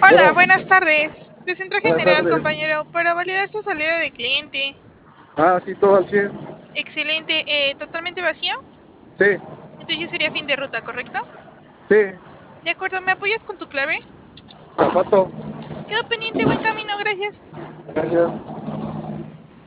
Hola, Bueno, buenas tardes. De Centro buenas General, tardes. compañero, para validar su salida de cliente. Sí, todo al 100. Excelente. ¿Totalmente vacío? Sí, Entonces ya sería fin de ruta, ¿correcto? sí, De acuerdo, ¿me apoyas con tu clave? zapato. Quedo pendiente, buen camino, gracias. Gracias.